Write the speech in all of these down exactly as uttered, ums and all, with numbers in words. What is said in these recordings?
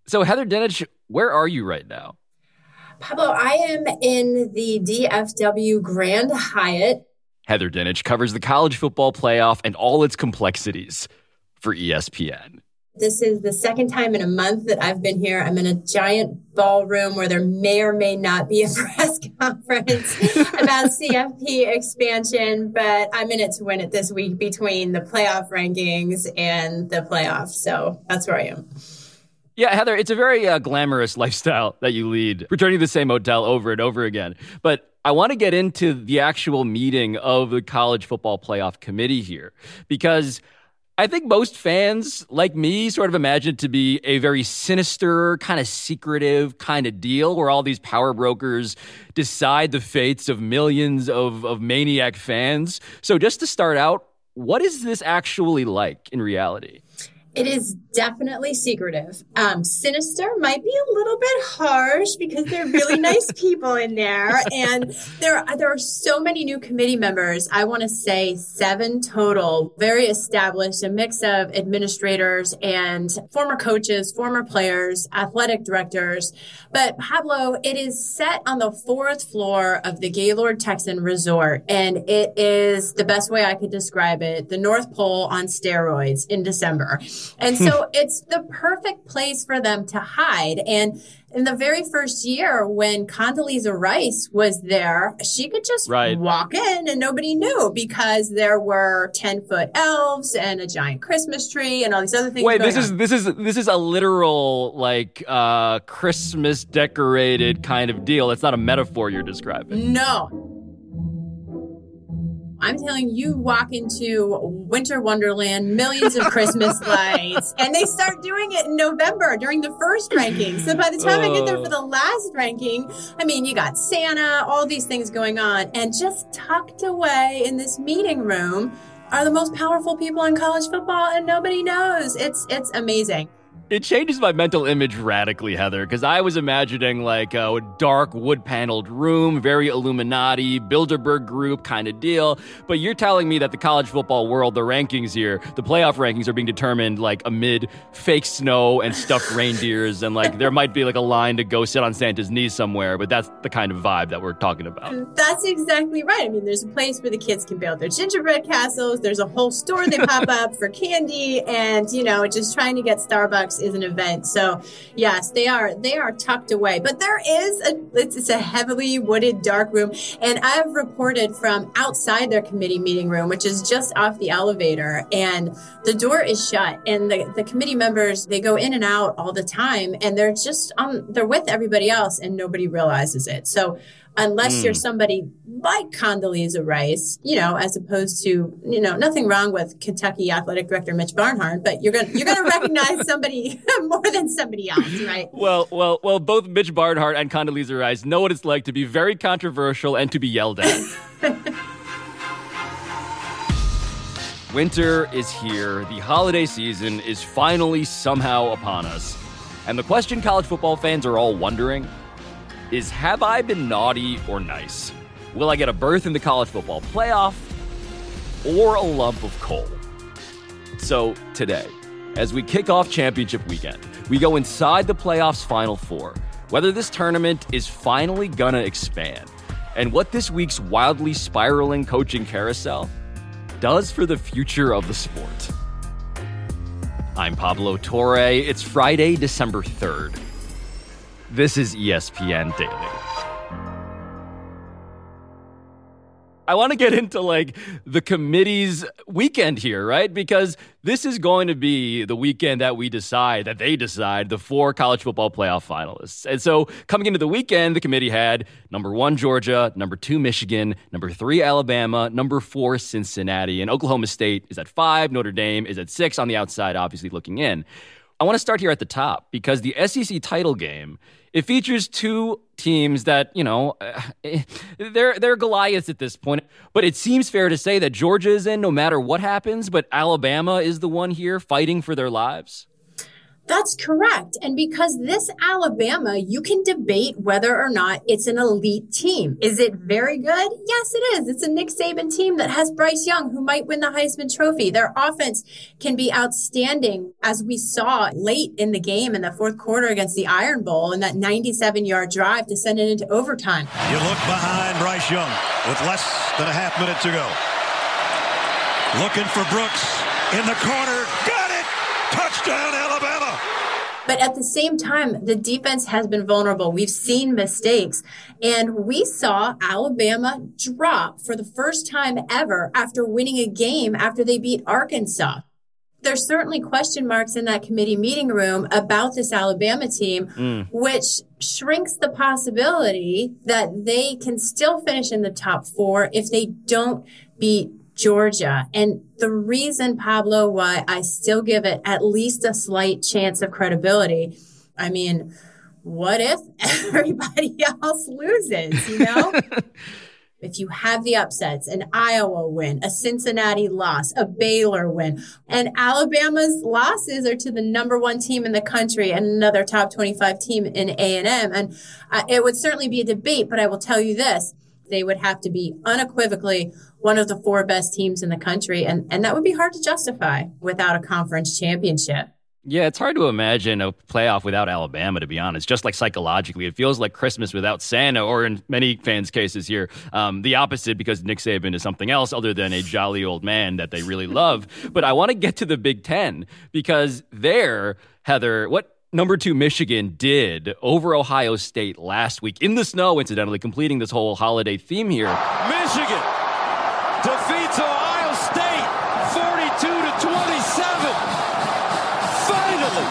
So Heather Dinich, where are you right now? Pablo, I am in the D F W Grand Hyatt. Heather Dinich covers the college football playoff and all its complexities for E S P N. This is the second time in a month that I've been here. I'm in a giant ballroom where there may or may not be a press conference about C F P expansion, but I'm in it to win it this week between the playoff rankings and the playoffs. So that's where I am. Yeah, Heather, it's a very uh, glamorous lifestyle that you lead, returning to the same hotel over and over again. But I want to get into the actual meeting of the College Football Playoff Committee here, because I think most fans, like me, sort of imagine it to be a very sinister, kind of secretive kind of deal where all these power brokers decide the fates of millions of, of maniac fans. So just to start out, what is this actually like in reality? It is definitely secretive. Um, sinister might be a little bit harsh because they're really nice people in there. And there, there are so many new committee members. I want to say seven total, very established, a mix of administrators and former coaches, former players, athletic directors. But Pablo, it is set on the fourth floor of the Gaylord Texan Resort. And it is the best way I could describe it, the North Pole on steroids in December. And so it's the perfect place for them to hide. And in the very first year when Condoleezza Rice was there, she could just right. walk in and nobody knew because there were ten-foot elves and a giant Christmas tree and all these other things. Wait, going this is on. this is this is a literal like uh, Christmas decorated kind of deal. It's not a metaphor you're describing. No. I'm telling you, walk into Winter Wonderland, millions of Christmas lights, and they start doing it in November during the first ranking. So by the time uh. I get there for the last ranking, I mean, you got Santa, all these things going on, and just tucked away in this meeting room are the most powerful people in college football, and nobody knows. It's it's amazing. It changes my mental image radically, Heather, because I was imagining like a dark wood-paneled room, very Illuminati, Bilderberg group kind of deal. But you're telling me that the college football world, the rankings here, the playoff rankings are being determined like amid fake snow and stuffed reindeers, and like there might be like a line to go sit on Santa's knee somewhere, but that's the kind of vibe that we're talking about. That's exactly right. I mean, there's a place where the kids can build their gingerbread castles. There's a whole store they pop up for candy, and, you know, just trying to get Starbucks is an event. So yes, they are they are tucked away, but there is a it's, it's a heavily wooded dark room, and I've reported from outside their committee meeting room, which is just off the elevator, and the door is shut, and the, the committee members, they go in and out all the time, and they're just um they're with everybody else and nobody realizes it. So unless mm. you're somebody like Condoleezza Rice, you know, as opposed to, you know, nothing wrong with Kentucky Athletic Director Mitch Barnhart, but you're gonna you're gonna recognize somebody more than somebody else, right? Well, well, well. Both Mitch Barnhart and Condoleezza Rice know what it's like to be very controversial and to be yelled at. Winter is here. The holiday season is finally somehow upon us, and the question college football fans are all wondering is, have I been naughty or nice? Will I get a berth in the college football playoff or a lump of coal? So today, as we kick off championship weekend, we go inside the playoffs Final Four, whether this tournament is finally gonna expand, and what this week's wildly spiraling coaching carousel does for the future of the sport. I'm Pablo Torre. It's Friday, December third. This is E S P N Daily. I want to get into like the committee's weekend here, right? Because this is going to be the weekend that we decide, that they decide, the four college football playoff finalists. And so coming into the weekend, the committee had number one, Georgia, number two, Michigan, number three, Alabama, number four, Cincinnati, and Oklahoma State is at five. Notre Dame is at six on the outside, obviously looking in. I want to start here at the top because the S E C title game, it features two teams that, you know, they're they're Goliaths at this point. But it seems fair to say that Georgia is in no matter what happens, but Alabama is the one here fighting for their lives. That's correct. And because this Alabama, you can debate whether or not it's an elite team. Is it very good? Yes, it is. It's a Nick Saban team that has Bryce Young, who might win the Heisman Trophy. Their offense can be outstanding, as we saw late in the game in the fourth quarter against the Iron Bowl and that ninety-seven-yard drive to send it into overtime. You look behind Bryce Young with less than a half minute to go. Looking for Brooks in the corner. Got it! Touchdown, Alabama! But at the same time, the defense has been vulnerable. We've seen mistakes. And we saw Alabama drop for the first time ever after winning a game after they beat Arkansas. There's certainly question marks in that committee meeting room about this Alabama team, mm. which shrinks the possibility that they can still finish in the top four if they don't beat Georgia. And the reason, Pablo, why I still give it at least a slight chance of credibility, I mean, what if everybody else loses, you know? If you have the upsets, an Iowa win, a Cincinnati loss, a Baylor win, and Alabama's losses are to the number one team in the country and another top twenty-five team in A and M. And uh, it would certainly be a debate, but I will tell you this. They would have to be unequivocally one of the four best teams in the country. And, and that would be hard to justify without a conference championship. Yeah, it's hard to imagine a playoff without Alabama, to be honest. Just like psychologically, it feels like Christmas without Santa, or in many fans' cases here, um, the opposite, because Nick Saban is something else other than a jolly old man that they really love. But I want to get to the Big Ten, because there, Heather, what number two Michigan did over Ohio State last week in the snow, incidentally, completing this whole holiday theme here. Michigan defeats Ohio State forty-two to twenty-seven. Finally.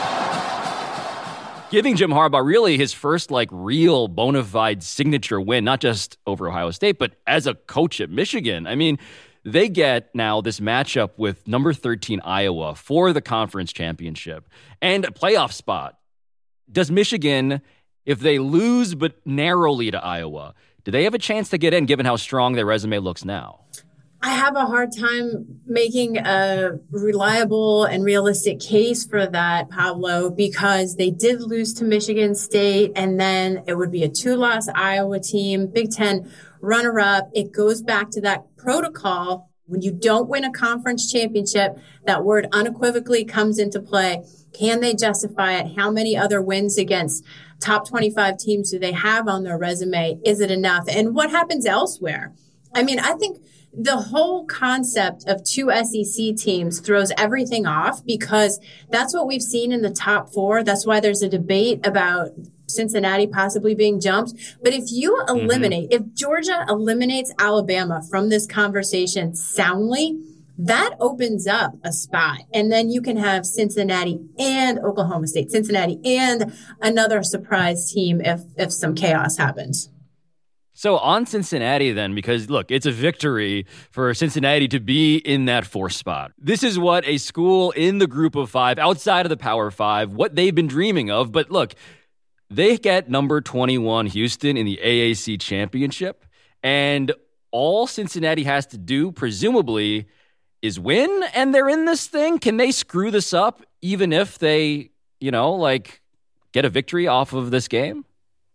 Giving Jim Harbaugh really his first like real bona fide signature win, not just over Ohio State, but as a coach at Michigan. I mean, they get now this matchup with number thirteen Iowa for the conference championship and a playoff spot. Does Michigan, if they lose but narrowly to Iowa, do they have a chance to get in given how strong their resume looks now? I have a hard time making a reliable and realistic case for that, Pablo, because they did lose to Michigan State, and then it would be a two-loss Iowa team, Big Ten runner-up. It goes back to that protocol. When you don't win a conference championship, that word unequivocally comes into play. Can they justify it? How many other wins against top twenty-five teams do they have on their resume? Is it enough? And what happens elsewhere? I mean, I think the whole concept of two S E C teams throws everything off, because that's what we've seen in the top four. That's why there's a debate about Cincinnati possibly being jumped. But if you eliminate, mm-hmm. if Georgia eliminates Alabama from this conversation soundly, that opens up a spot. And then you can have Cincinnati and Oklahoma State, Cincinnati and another surprise team if, if some chaos happens. So on Cincinnati then, because look, it's a victory for Cincinnati to be in that fourth spot. This is what a school in the group of five, outside of the Power Five, what they've been dreaming of. But look, they get number twenty-one Houston in the A A C championship, and all Cincinnati has to do, presumably, is win, and they're in this thing. Can they screw this up even if they, you know, like get a victory off of this game?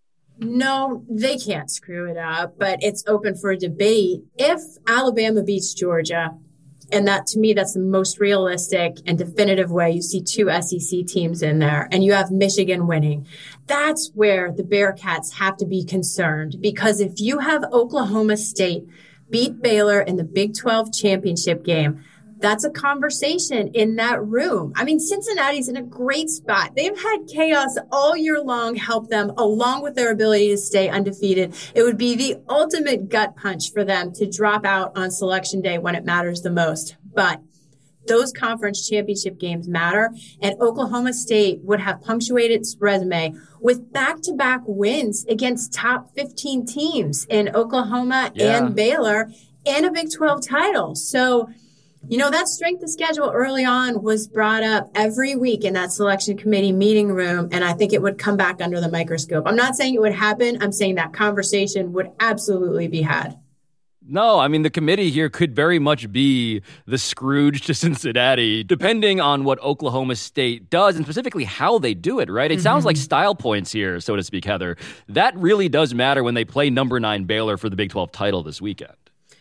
No, they can't screw it up, but it's open for a debate. If Alabama beats Georgia, and that, to me, that's the most realistic and definitive way. You see two S E C teams in there, and you have Michigan winning. That's where the Bearcats have to be concerned, because if you have Oklahoma State beat Baylor in the Big twelve championship game, that's a conversation in that room. I mean, Cincinnati's in a great spot. They've had chaos all year long help them, along with their ability to stay undefeated. It would be the ultimate gut punch for them to drop out on selection day when it matters the most. But those conference championship games matter, and Oklahoma State would have punctuated its resume with back-to-back wins against top fifteen teams in Oklahoma yeah. and Baylor, and a Big twelve title. So, you know, that strength of schedule early on was brought up every week in that selection committee meeting room, and I think it would come back under the microscope. I'm not saying it would happen. I'm saying that conversation would absolutely be had. No, I mean, the committee here could very much be the Scrooge to Cincinnati, depending on what Oklahoma State does and specifically how they do it, right? It mm-hmm. sounds like style points here, so to speak, Heather. That really does matter when they play number nine Baylor for the Big twelve title this weekend.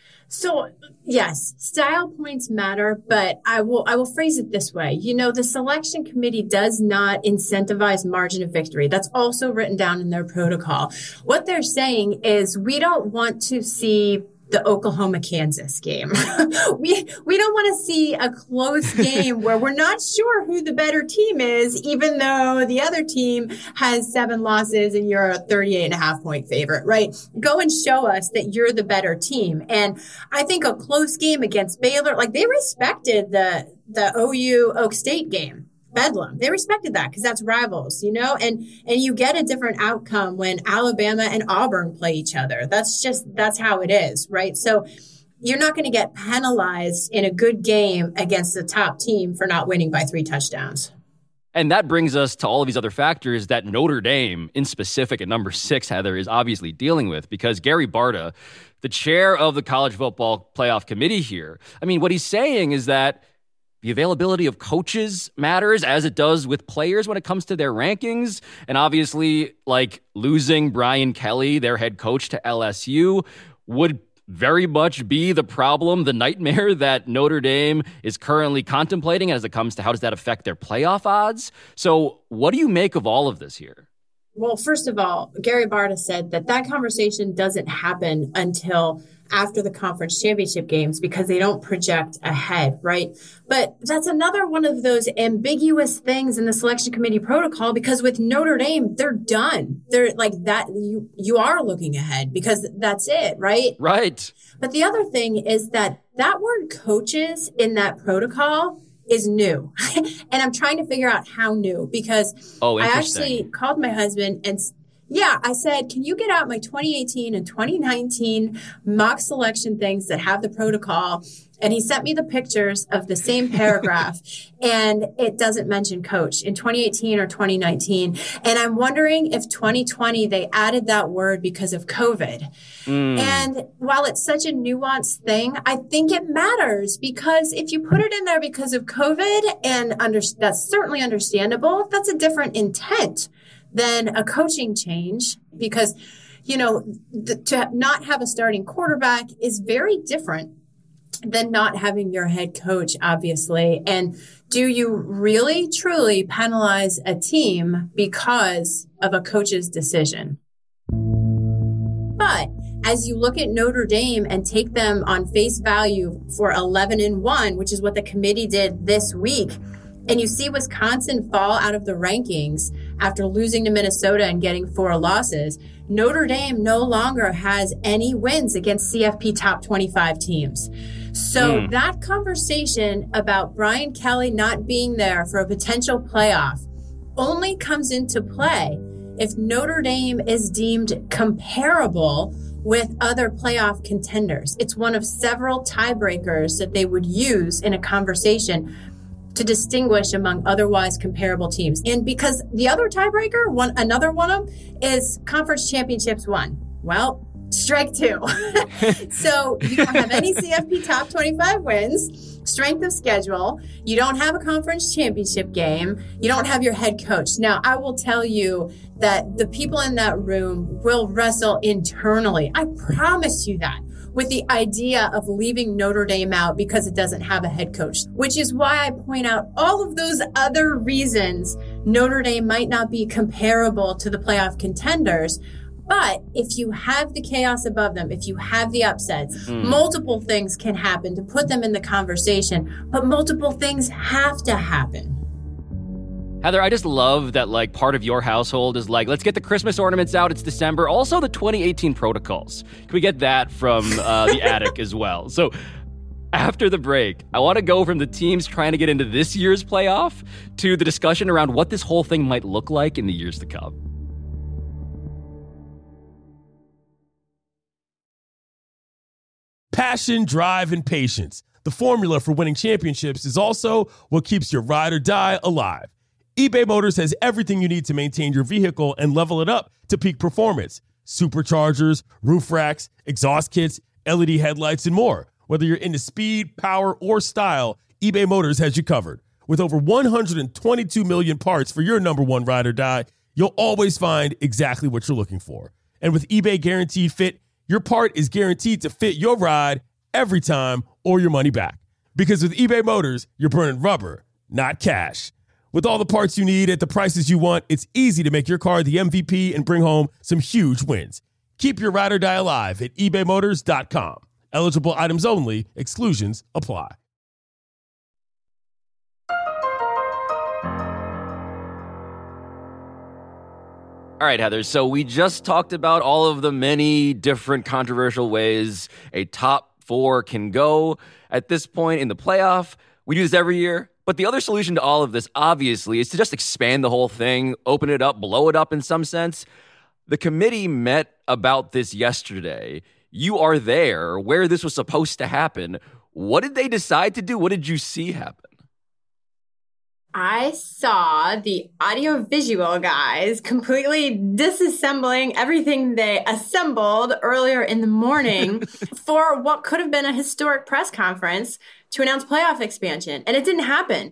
So, yes, style points matter, but I will I will phrase it this way. You know, the selection committee does not incentivize margin of victory. That's also written down in their protocol. What they're saying is we don't want to see the Oklahoma-Kansas game. we we don't want to see a close game where we're not sure who the better team is, even though the other team has seven losses and you're a thirty-eight and a half point favorite, right? Go and show us that you're the better team. And I think a close game against Baylor, like they respected the the O U Oak State game. Bedlam. They respected that because that's rivals, you know, and, and you get a different outcome when Alabama and Auburn play each other. That's just, that's how it is, right? So you're not going to get penalized in a good game against the top team for not winning by three touchdowns. And that brings us to all of these other factors that Notre Dame, in specific at number six, Heather, is obviously dealing with because Gary Barta, the chair of the College Football Playoff Committee here, I mean, what he's saying is that the availability of coaches matters as it does with players when it comes to their rankings. And obviously, like losing Brian Kelly, their head coach, to L S U would very much be the problem, the nightmare that Notre Dame is currently contemplating as it comes to how does that affect their playoff odds. So what do you make of all of this here? Well, first of all, Gary Barta said that that conversation doesn't happen until after the conference championship games because they don't project ahead, right? But that's another one of those ambiguous things in the selection committee protocol because with Notre Dame, they're done. They're like that. You, you are looking ahead because that's it, right? Right. But the other thing is that that word coaches in that protocol is new. And I'm trying to figure out how new because oh, I actually called my husband and yeah, I said, can you get out my twenty eighteen and twenty nineteen mock selection things that have the protocol? And he sent me the pictures of the same paragraph and it doesn't mention coach in twenty eighteen or twenty nineteen. And I'm wondering if twenty twenty, they added that word because of COVID. Mm. And while it's such a nuanced thing, I think it matters because if you put it in there because of COVID and under, that's certainly understandable, that's a different intent than a coaching change because, you know, th- to not have a starting quarterback is very different than not having your head coach, obviously. And do you really, truly penalize a team because of a coach's decision? But as you look at Notre Dame and take them on face value for eleven and one, which is what the committee did this week, and you see Wisconsin fall out of the rankings after losing to Minnesota and getting four losses, Notre Dame no longer has any wins against C F P top twenty-five teams. So mm. that conversation about Brian Kelly not being there for a potential playoff only comes into play if Notre Dame is deemed comparable with other playoff contenders. It's one of several tiebreakers that they would use in a conversation to distinguish among otherwise comparable teams. And because the other tiebreaker, one another one of them, is conference championships won. Well, strike two. So you don't have any C F P top twenty-five wins, strength of schedule. You don't have a conference championship game. You don't have your head coach. Now, I will tell you that the people in that room will wrestle internally. I promise you that. With the idea of leaving Notre Dame out because it doesn't have a head coach, which is why I point out all of those other reasons Notre Dame might not be comparable to the playoff contenders. But if you have the chaos above them, if you have the upsets, mm. multiple things can happen to put them in the conversation, but multiple things have to happen. Heather, I just love that, like, part of your household is like, let's get the Christmas ornaments out. It's December. Also, the twenty eighteen protocols. Can we get that from uh, the attic as well? So after the break, I want to go from the teams trying to get into this year's playoff to the discussion around what this whole thing might look like in the years to come. Passion, drive, and patience. The formula for winning championships is also what keeps your ride or die alive. eBay Motors has everything you need to maintain your vehicle and level it up to peak performance. Superchargers, roof racks, exhaust kits, L E D headlights, and more. Whether you're into speed, power, or style, eBay Motors has you covered. With over one hundred twenty-two million parts for your number one ride or die, you'll always find exactly what you're looking for. And with eBay Guaranteed Fit, your part is guaranteed to fit your ride every time or your money back. Because with eBay Motors, you're burning rubber, not cash. With all the parts you need at the prices you want, it's easy to make your car the M V P and bring home some huge wins. Keep your ride or die alive at ebay motors dot com. Eligible items only. Exclusions apply. All right, Heather, so we just talked about all of the many different controversial ways a top four can go at this point in the playoff. We do this every year. But the other solution to all of this, obviously, is to just expand the whole thing, open it up, blow it up in some sense. The committee met about this yesterday. You are there where this was supposed to happen. What did they decide to do? What did you see happen? I saw the audiovisual guys completely disassembling everything they assembled earlier in the morning for what could have been a historic press conference to announce playoff expansion. And it didn't happen.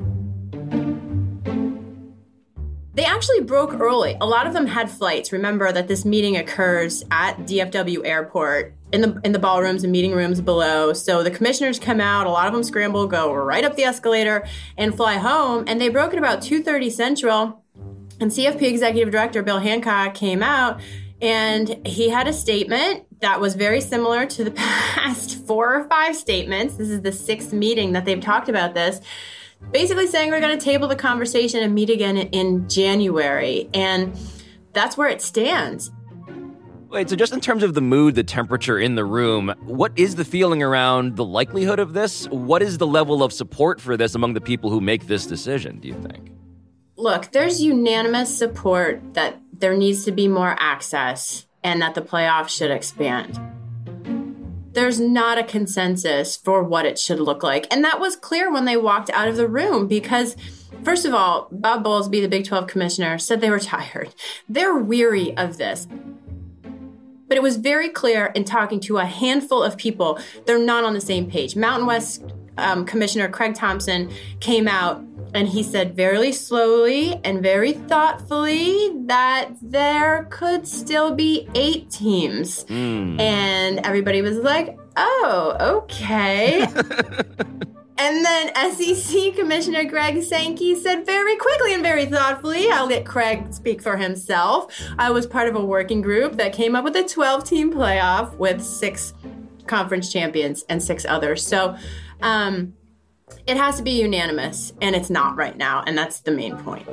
They actually broke early. A lot of them had flights. Remember that this meeting occurs at D F W Airport in the in the ballrooms and meeting rooms below. So the commissioners come out. A lot of them scramble, go right up the escalator and fly home. And they broke at about two thirty Central. And C F P Executive Director Bill Hancock came out and he had a statement that was very similar to the past four or five statements. This is the sixth meeting that they've talked about this. Basically saying we're going to table the conversation and meet again in January. And that's where it stands. Wait, so just in terms of the mood, the temperature in the room, what is the feeling around the likelihood of this? What is the level of support for this among the people who make this decision, do you think? Look, there's unanimous support that there needs to be more access and that the playoffs should expand. There's not a consensus for what it should look like. And that was clear when they walked out of the room because, first of all, Bob Bowlesby, the Big twelve commissioner, said they were tired. They're weary of this. But it was very clear in talking to a handful of people, they're not on the same page. Mountain West um, Commissioner Craig Thompson came out and he said very slowly and very thoughtfully that there could still be eight teams. Mm. And everybody was like, oh, okay. And then S E C Commissioner Greg Sankey said very quickly and very thoughtfully, I'll let Craig speak for himself. I was part of a working group that came up with a twelve-team playoff with six conference champions and six others. So, um... it has to be unanimous, and it's not right now, and that's the main point.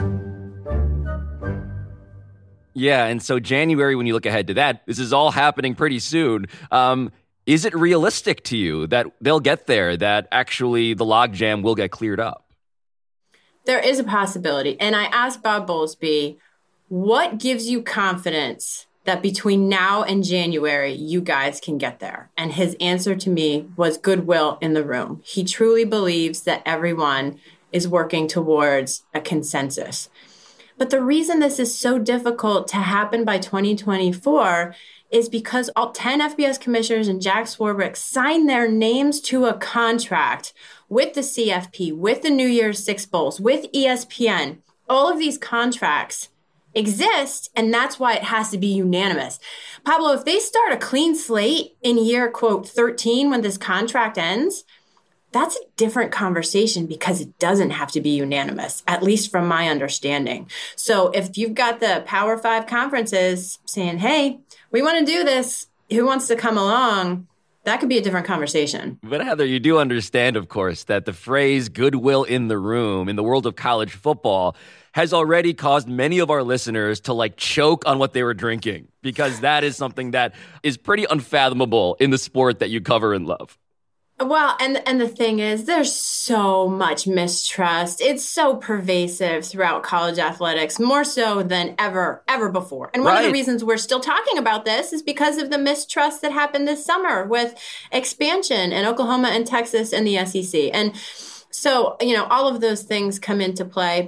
Yeah, and so January, when you look ahead to that, this is all happening pretty soon. Um, is it realistic to you that they'll get there, that actually the logjam will get cleared up? There is a possibility, and I asked Bob Bowlesby, what gives you confidence that between now and January, you guys can get there? And his answer to me was goodwill in the room. He truly believes that everyone is working towards a consensus. But the reason this is so difficult to happen by twenty twenty-four is because all ten F B S commissioners and Jack Swarbrick signed their names to a contract with the C F P, with the New Year's Six Bowls, with E S P N. All of these contracts exist, and that's why it has to be unanimous. Pablo, if they start a clean slate in year, quote, thirteen when this contract ends, that's a different conversation because it doesn't have to be unanimous, at least from my understanding. So if you've got the Power Five conferences saying, hey, we want to do this, who wants to come along? That could be a different conversation. But Heather, you do understand, of course, that the phrase goodwill in the room in the world of college football has already caused many of our listeners to like choke on what they were drinking, because that is something that is pretty unfathomable in the sport that you cover and love. Well, and and the thing is, there's so much mistrust. It's so pervasive throughout college athletics, more so than ever, ever before. And one right. of the reasons we're still talking about this is because of the mistrust that happened this summer with expansion in Oklahoma and Texas and the S E C. And so, you know, all of those things come into play. But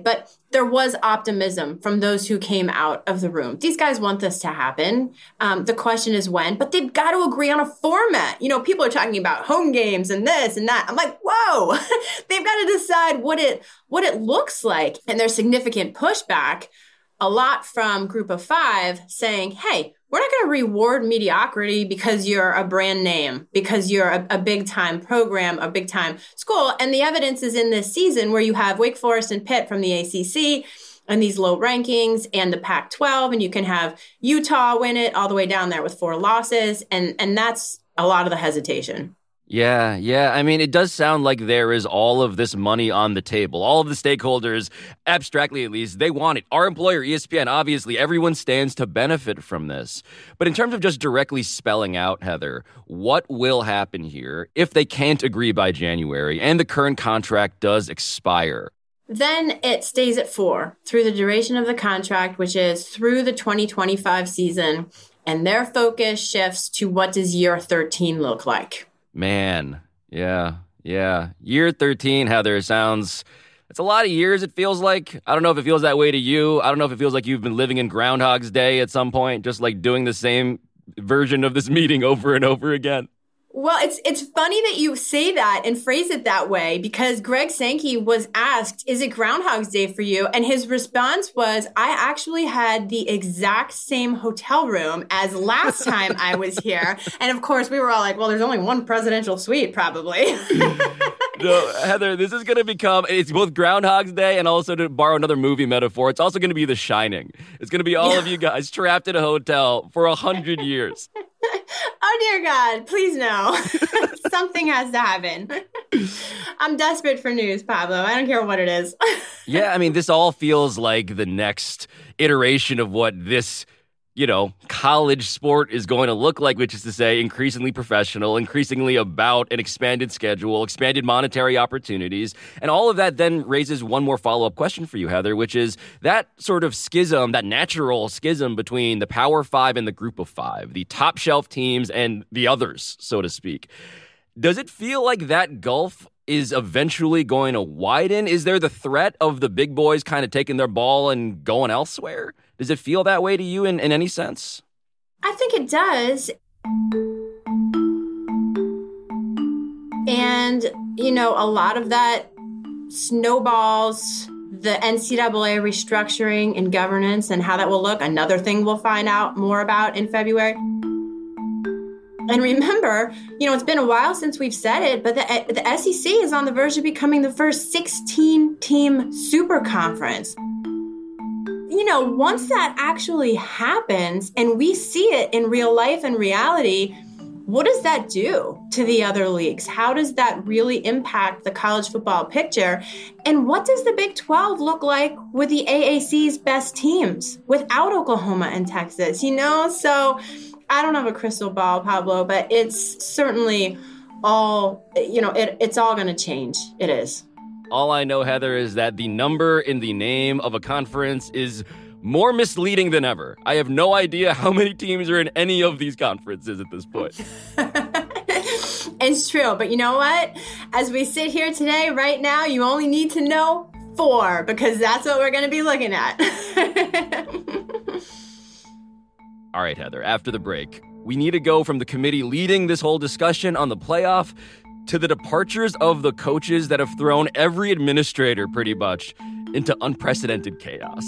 there was optimism from those who came out of the room. These guys want this to happen. Um, the question is when, but they've got to agree on a format. You know, people are talking about home games and this and that. I'm like, whoa, they've got to decide what it, what it looks like. And there's significant pushback, a lot from Group of Five saying, hey, we're not going to reward mediocrity because you're a brand name, because you're a, a big time program, a big time school. And the evidence is in this season where you have Wake Forest and Pitt from the A C C and these low rankings and the Pac twelve. And you can have Utah win it all the way down there with four losses. And, and that's a lot of the hesitation. Yeah, yeah. I mean, it does sound like there is all of this money on the table. All of the stakeholders, abstractly at least, they want it. Our employer, E S P N, obviously, everyone stands to benefit from this. But in terms of just directly spelling out, Heather, what will happen here if they can't agree by January and the current contract does expire? Then it stays at four through the duration of the contract, which is through the twenty twenty-five season. And their focus shifts to what does year thirteen look like? Man, yeah, yeah. Year thirteen, Heather, sounds, it's a lot of years, it feels like. I don't know if it feels that way to you. I don't know if it feels like you've been living in Groundhog's Day at some point, just like doing the same version of this meeting over and over again. Well, it's it's funny that you say that and phrase it that way, because Greg Sankey was asked, is it Groundhog's Day for you? And his response was, I actually had the exact same hotel room as last time I was here. And of course, we were all like, well, there's only one presidential suite, probably. No, Heather, this is going to become, it's both Groundhog's Day and also, to borrow another movie metaphor, it's also going to be The Shining. It's going to be all yeah. of you guys trapped in a hotel for a hundred years. Oh, dear God, please no. Something has to happen. I'm desperate for news, Pablo. I don't care what it is. Yeah, I mean, this all feels like the next iteration of what this, you know, college sport is going to look like, which is to say increasingly professional, increasingly about an expanded schedule, expanded monetary opportunities. And all of that then raises one more follow-up question for you, Heather, which is that sort of schism, that natural schism between the Power Five and the Group of Five, the top shelf teams and the others, so to speak. Does it feel like that gulf is eventually going to widen? Is there the threat of the big boys kind of taking their ball and going elsewhere? Does it feel that way to you in, in any sense? I think it does. And, you know, a lot of that snowballs the N C double A restructuring and governance and how that will look. Another thing we'll find out more about in February. And remember, you know, it's been a while since we've said it, but the, the S E C is on the verge of becoming the first sixteen-team super conference. You know, once that actually happens and we see it in real life and reality, what does that do to the other leagues? How does that really impact the college football picture? And what does the Big twelve look like with the A A C's best teams without Oklahoma and Texas? You know, so I don't have a crystal ball, Pablo, but it's certainly all, you know, it, it's all going to change. It is. All I know, Heather, is that the number in the name of a conference is more misleading than ever. I have no idea how many teams are in any of these conferences at this point. It's true, but you know what? As we sit here today, right now, you only need to know four, because that's what we're going to be looking at. All right, Heather, after the break, we need to go from the committee leading this whole discussion on the playoff to the departures of the coaches that have thrown every administrator pretty much into unprecedented chaos.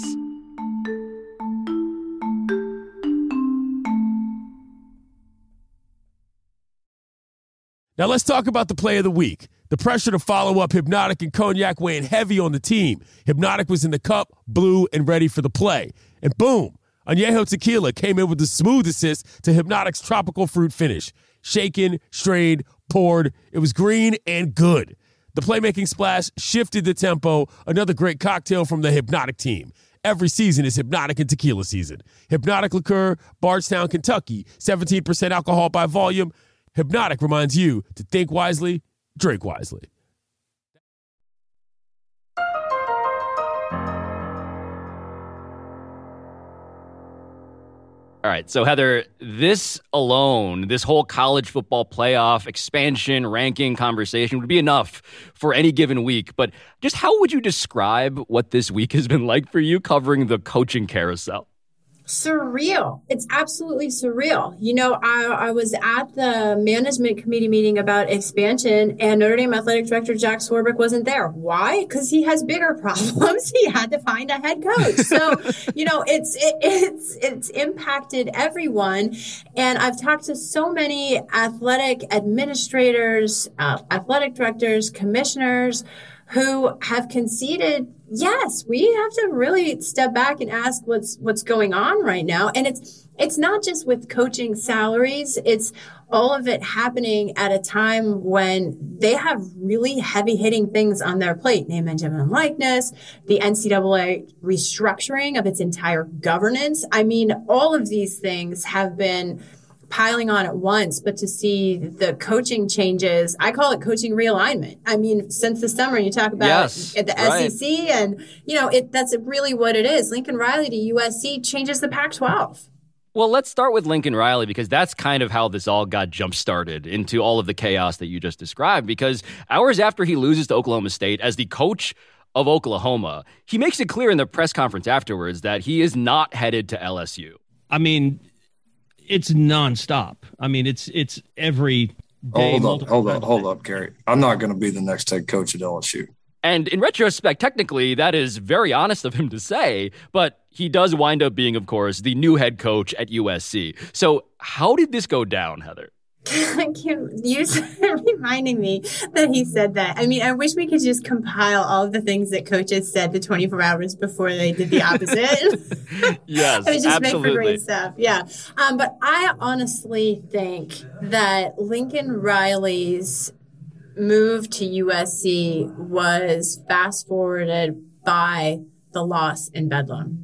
Now let's talk about the play of the week. The pressure to follow up Hypnotic and Cognac weighing heavy on the team. Hypnotic was in the cup, blue, and ready for the play. And boom, Añejo Tequila came in with the smooth assist to Hypnotic's tropical fruit finish. Shaken, strained, poured. It was green and good. The playmaking splash shifted the tempo. Another great cocktail from the Hypnotic team. Every season is Hypnotic and Tequila season. Hypnotic Liqueur, Bardstown, Kentucky, seventeen percent alcohol by volume. Hypnotic reminds you to think wisely, drink wisely. All right, so Heather, this alone, this whole college football playoff expansion ranking conversation would be enough for any given week. But just how would you describe what this week has been like for you covering the coaching carousel? Surreal. It's absolutely surreal. You know, I, I was at the management committee meeting about expansion, and Notre Dame athletic director Jack Swarbrick wasn't there. Why? Because he has bigger problems. He had to find a head coach. So, you know, it's it, it's it's impacted everyone. And I've talked to so many athletic administrators, uh, athletic directors, commissioners who have conceded, yes, we have to really step back and ask what's what's going on right now. And it's it's not just with coaching salaries. It's all of it happening at a time when they have really heavy-hitting things on their plate, name, image, and likeness, the N C double A restructuring of its entire governance. I mean, all of these things have been piling on at once, but to see the coaching changes, I call it coaching realignment. I mean, since the summer, you talk about yes, at the right. S E C, and, you know, it that's really what it is. Lincoln Riley to U S C changes the Pac twelve. Well, let's start with Lincoln Riley, because that's kind of how this all got jump-started into all of the chaos that you just described, because hours after he loses to Oklahoma State as the coach of Oklahoma, he makes it clear in the press conference afterwards that he is not headed to L S U. I mean, it's nonstop. I mean, it's it's every day. Hold up, hold up, hold up, Gary. I'm not going to be the next head coach at L S U. And in retrospect, technically, that is very honest of him to say, but he does wind up being, of course, the new head coach at U S C. So how did this go down, Heather? I can't use reminding me that he said that. I mean, I wish we could just compile all of the things that coaches said the twenty-four hours before they did the opposite. Yes, it was just absolutely. make for great stuff. Yeah. Um, but I honestly think that Lincoln Riley's move to U S C was fast forwarded by the loss in Bedlam.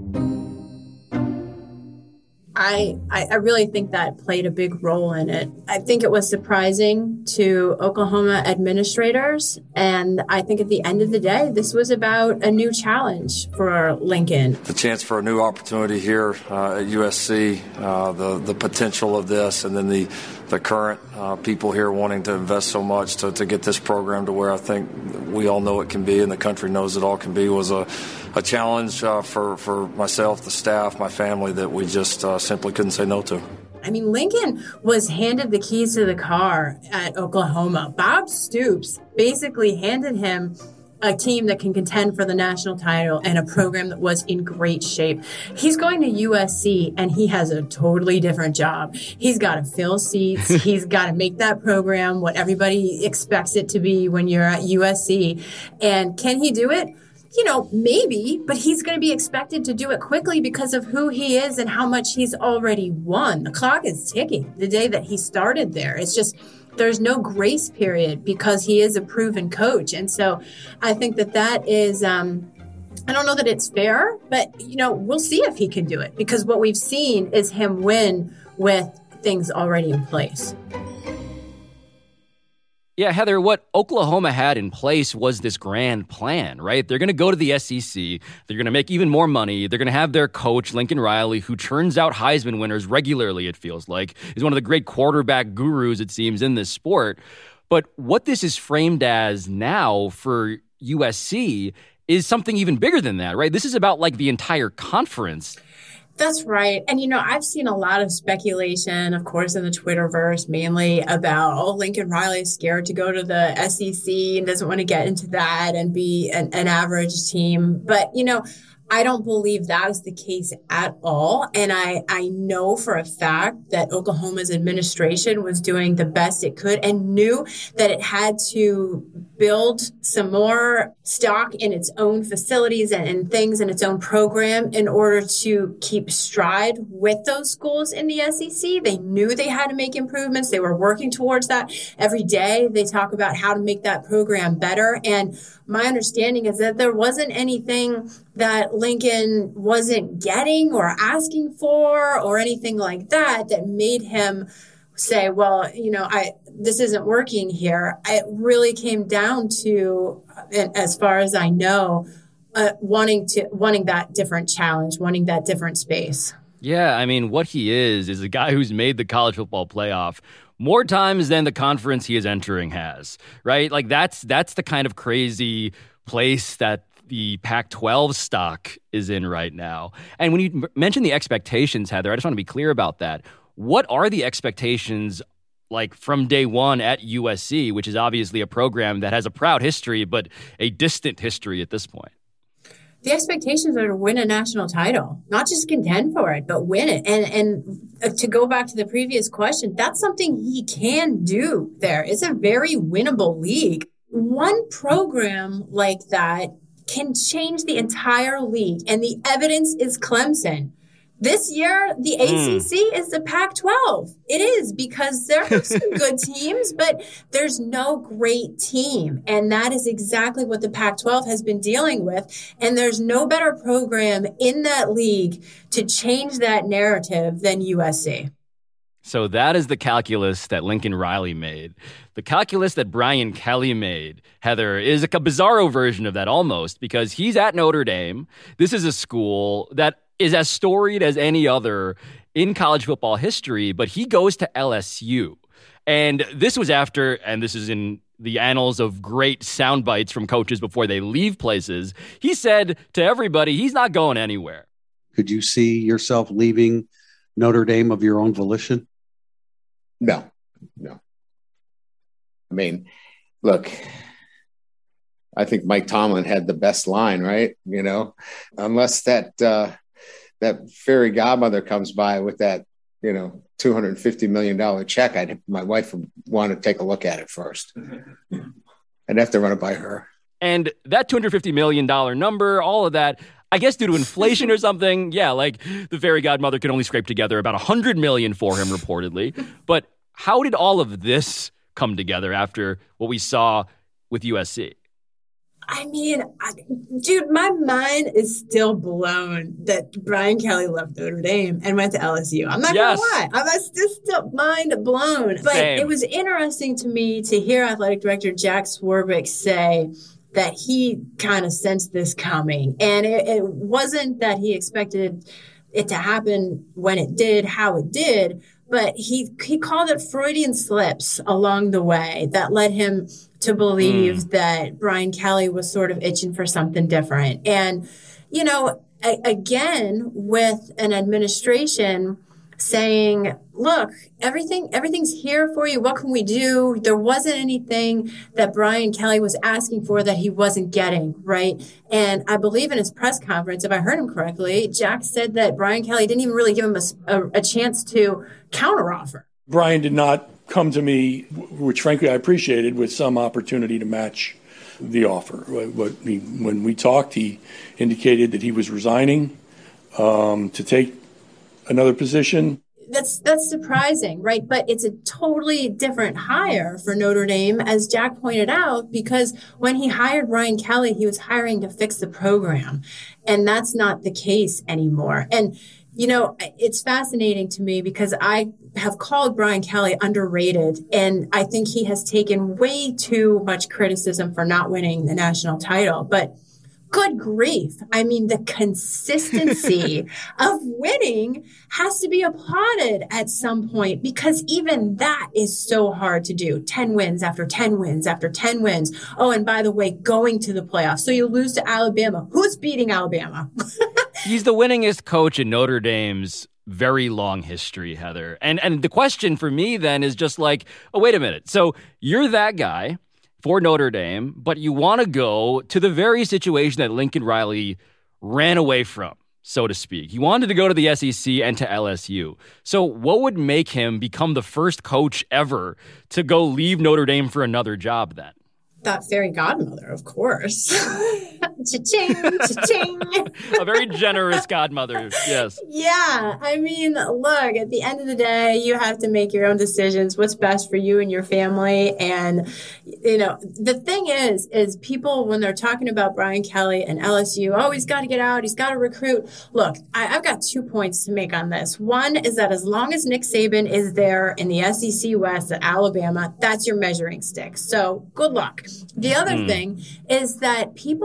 I, I really think that played a big role in it. I think it was surprising to Oklahoma administrators. And I think at the end of the day, this was about a new challenge for Lincoln. The chance for a new opportunity here uh, at U S C, uh, the, the potential of this, and then the, the current uh, people here wanting to invest so much to, to get this program to where I think we all know it can be and the country knows it all can be was a, a challenge uh, for, for myself, the staff, my family that we just uh, simply couldn't say no to. I mean, Lincoln was handed the keys to the car at Oklahoma. Bob Stoops basically handed him a team that can contend for the national title and a program that was in great shape. He's going to U S C and he has a totally different job. He's got to fill seats. He's got to make that program what everybody expects it to be when you're at U S C. And can he do it? You know, maybe, but he's going to be expected to do it quickly because of who he is and how much he's already won. The clock is ticking the day that he started there. It's just, there's no grace period because he is a proven coach. And so I think that that is, um, I don't know that it's fair, but, you know, we'll see if he can do it because what we've seen is him win with things already in place. Yeah, Heather, what Oklahoma had in place was this grand plan, right? They're going to go to the S E C. They're going to make even more money. They're going to have their coach, Lincoln Riley, who turns out Heisman winners regularly, it feels like. He's one of the great quarterback gurus, it seems, in this sport. But what this is framed as now for U S C is something even bigger than that, right? This is about like the entire conference. That's right. And, you know, I've seen a lot of speculation, of course, in the Twitterverse, mainly about, oh, Lincoln Riley is scared to go to the S E C and doesn't want to get into that and be an, an average team. But, you know, I don't believe that is the case at all. And I, I know for a fact that Oklahoma's administration was doing the best it could and knew that it had to build some more stock in its own facilities and, and things in its own program in order to keep stride with those schools in the S E C. They knew they had to make improvements. They were working towards that every day. They talk about how to make that program better. And my understanding is that there wasn't anything that Lincoln wasn't getting or asking for or anything like that that made him say, well, you know, I this isn't working here. It really came down to, as far as I know, uh, wanting to wanting that different challenge, wanting that different space. Yeah, I mean, what he is is a guy who's made the college football playoff more times than the conference he is entering has, right? Like that's that's the kind of crazy place that the Pac twelve stock is in right now. And when you m- mention the expectations, Heather, I just want to be clear about that. What are the expectations like from day one at U S C, which is obviously a program that has a proud history, but a distant history at this point? The expectations are to win a national title, not just contend for it, but win it. And and to go back to the previous question, that's something he can do there. It's a very winnable league. One program like that can change the entire league, and the evidence is Clemson. This year, the A C C mm. is the Pac twelve. It is, because there are some good teams, but there's no great team. And that is exactly what the Pac twelve has been dealing with. And there's no better program in that league to change that narrative than U S C. So that is the calculus that Lincoln Riley made. The calculus that Brian Kelly made, Heather, is a bizarro version of that almost, because he's at Notre Dame. This is a school that is as storied as any other in college football history, but he goes to L S U. And this was after, and this is in the annals of great sound bites from coaches before they leave places, he said to everybody, he's not going anywhere. Could you see yourself leaving Notre Dame of your own volition? No, no. I mean, look, I think Mike Tomlin had the best line, right? You know, unless that uh, that fairy godmother comes by with that, you know, two hundred fifty million dollars check, I'd my wife would want to take a look at it first. I'd have to run it by her. And that two hundred fifty million dollars number, all of that, I guess due to inflation or something, yeah, like the fairy godmother could only scrape together about one hundred million dollars for him reportedly. But how did all of this come together after what we saw with U S C? I mean, I, dude, my mind is still blown that Brian Kelly left Notre Dame and went to L S U. I'm not yes. going to lie. I'm just still mind blown. But Same. It was interesting to me to hear athletic director Jack Swarbrick say that he kind of sensed this coming. And it, it wasn't that he expected it to happen when it did, how it did, but he he called it Freudian slips along the way that led him to believe mm. that Brian Kelly was sort of itching for something different. And, you know, a, again, with an administration saying, look, everything, everything's here for you. What can we do? There wasn't anything that Brian Kelly was asking for that he wasn't getting, right? And I believe in his press conference, if I heard him correctly, Jack said that Brian Kelly didn't even really give him a, a, a chance to counteroffer. Brian did not come to me, which frankly I appreciated, with some opportunity to match the offer. What he, when we talked, he indicated that he was resigning um, to take another position. That's that's surprising, right? But it's a totally different hire for Notre Dame, as Jack pointed out, because when he hired Brian Kelly, he was hiring to fix the program. And that's not the case anymore. And, you know, it's fascinating to me because I have called Brian Kelly underrated, and I think he has taken way too much criticism for not winning the national title. But good grief. I mean, the consistency of winning has to be applauded at some point, because even that is so hard to do. ten wins after ten wins after ten wins. Oh, and by the way, going to the playoffs. So you lose to Alabama. Who's beating Alabama? He's the winningest coach in Notre Dame's very long history, Heather. And and the question for me then is just like, oh, wait a minute. So you're that guy for Notre Dame, but you want to go to the very situation that Lincoln Riley ran away from, so to speak. He wanted to go to the S E C and to L S U. So what would make him become the first coach ever to go leave Notre Dame for another job then? That fairy godmother, of course. Cha-ching, cha-ching. A very generous godmother, yes. Yeah, I mean, look, at the end of the day, you have to make your own decisions, what's best for you and your family. And, you know, the thing is, is people, when they're talking about Brian Kelly and L S U, oh, he's got to get out, he's got to recruit. Look, I, I've got two points to make on this. One is that as long as Nick Saban is there in the S E C West at Alabama, that's your measuring stick. So good luck. The other mm. thing is that people have to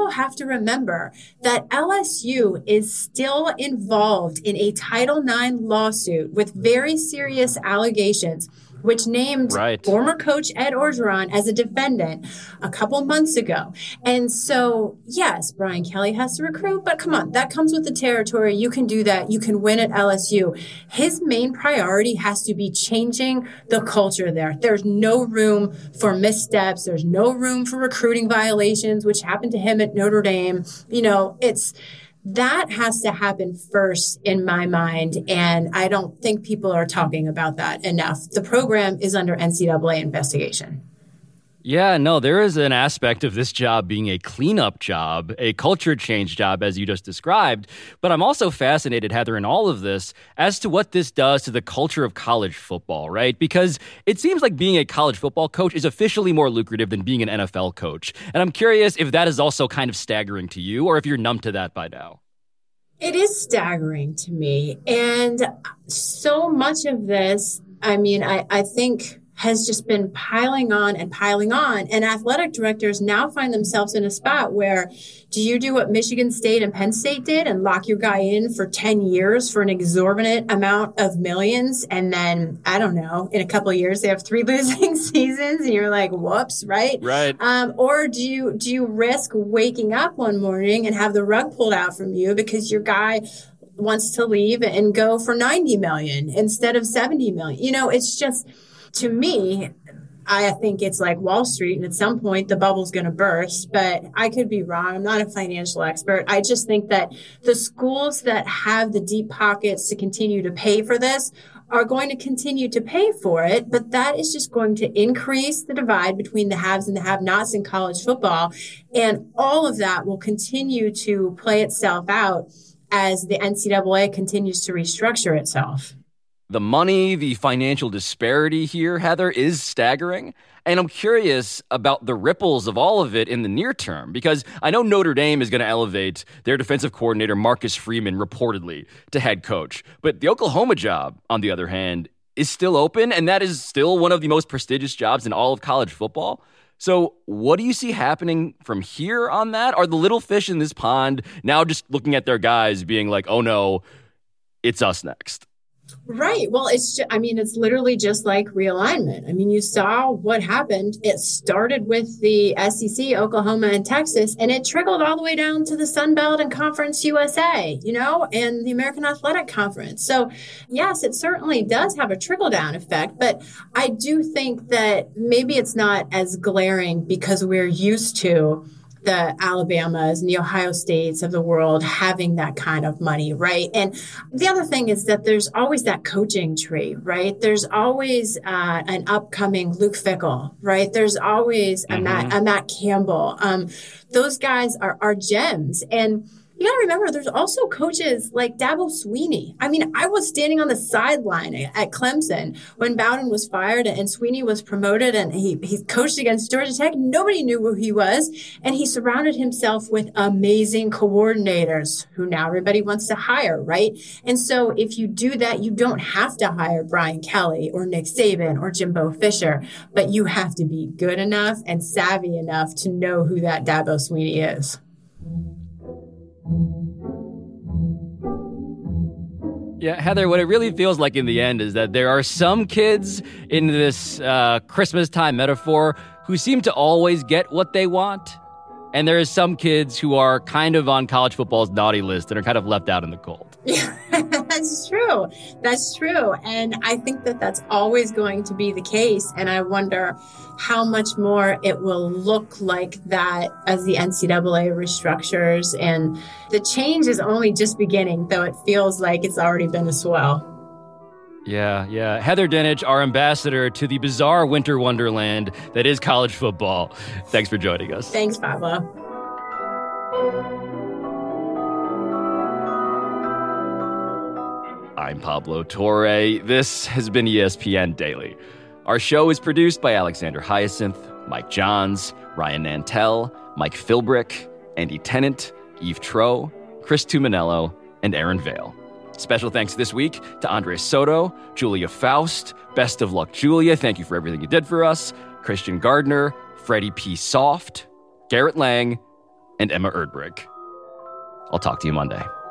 to remember that L S U is still involved in a Title nine lawsuit with very serious allegations, which named right. former coach Ed Orgeron as a defendant a couple months ago. And so, yes, Brian Kelly has to recruit, but come on, that comes with the territory. You can do that. You can win at L S U. His main priority has to be changing the culture there. There's no room for missteps. There's no room for recruiting violations, which happened to him at Notre Dame. You know, it's... That has to happen first in my mind, and I don't think people are talking about that enough. The program is under N C double A investigation. Yeah, no, there is an aspect of this job being a cleanup job, a culture change job, as you just described. But I'm also fascinated, Heather, in all of this, as to what this does to the culture of college football, right? Because it seems like being a college football coach is officially more lucrative than being an N F L coach. And I'm curious if that is also kind of staggering to you, or if you're numb to that by now. It is staggering to me. And so much of this, I mean, I, I think has just been piling on and piling on. And athletic directors now find themselves in a spot where, do you do what Michigan State and Penn State did and lock your guy in for ten years for an exorbitant amount of millions? And then, I don't know, in a couple of years, they have three losing seasons and you're like, whoops, right? Right. Um, or do you, do you risk waking up one morning and have the rug pulled out from you because your guy wants to leave and go for ninety million instead of seventy million? You know, it's just, to me, I think it's like Wall Street, and at some point the bubble's going to burst, but I could be wrong. I'm not a financial expert. I just think that the schools that have the deep pockets to continue to pay for this are going to continue to pay for it, but that is just going to increase the divide between the haves and the have-nots in college football, and all of that will continue to play itself out as the N C double A continues to restructure itself. The money, the financial disparity here, Heather, is staggering. And I'm curious about the ripples of all of it in the near term, because I know Notre Dame is going to elevate their defensive coordinator, Marcus Freeman, reportedly to head coach. But the Oklahoma job, on the other hand, is still open, and that is still one of the most prestigious jobs in all of college football. So what do you see happening from here on that? Are the little fish in this pond now just looking at their guys being like, oh no, it's us next? Right. Well, it's just, I mean, it's literally just like realignment. I mean, you saw what happened. It started with the S E C, Oklahoma and Texas, and it trickled all the way down to the Sun Belt and Conference U S A, you know, and the American Athletic Conference. So yes, it certainly does have a trickle down effect, but I do think that maybe it's not as glaring because we're used to the Alabamas and the Ohio States of the world having that kind of money, right? And the other thing is that there's always that coaching tree, right? There's always uh, an upcoming Luke Fickell, right? There's always mm-hmm. a, Matt, a Matt Campbell. Um, those guys are, are gems. And you got to remember, there's also coaches like Dabo Swinney. I mean, I was standing on the sideline at Clemson when Bowden was fired and Swinney was promoted, and he, he coached against Georgia Tech. Nobody knew who he was, and he surrounded himself with amazing coordinators who now everybody wants to hire, right? And so if you do that, you don't have to hire Brian Kelly or Nick Saban or Jimbo Fisher, but you have to be good enough and savvy enough to know who that Dabo Swinney is. Yeah, Heather, what it really feels like in the end is that there are some kids in this uh, Christmas time metaphor who seem to always get what they want. And there are some kids who are kind of on college football's naughty list and are kind of left out in the cold. Yeah, that's true. That's true. And I think that that's always going to be the case. And I wonder how much more it will look like that as the N C double A restructures. And the change is only just beginning, though it feels like it's already been a swell. Yeah, yeah. Heather Dinich, our ambassador to the bizarre winter wonderland that is college football. Thanks for joining us. Thanks, Pablo. I'm Pablo Torre. This has been E S P N Daily. Our show is produced by Alexander Hyacinth, Mike Johns, Ryan Nantel, Mike Philbrick, Andy Tennant, Eve Troe, Chris Tuminello, and Aaron Vale. Special thanks this week to Andres Soto, Julia Faust, Best of Luck Julia, thank you for everything you did for us, Christian Gardner, Freddie P. Soft, Garrett Lang, and Emma Erdbrich. I'll talk to you Monday.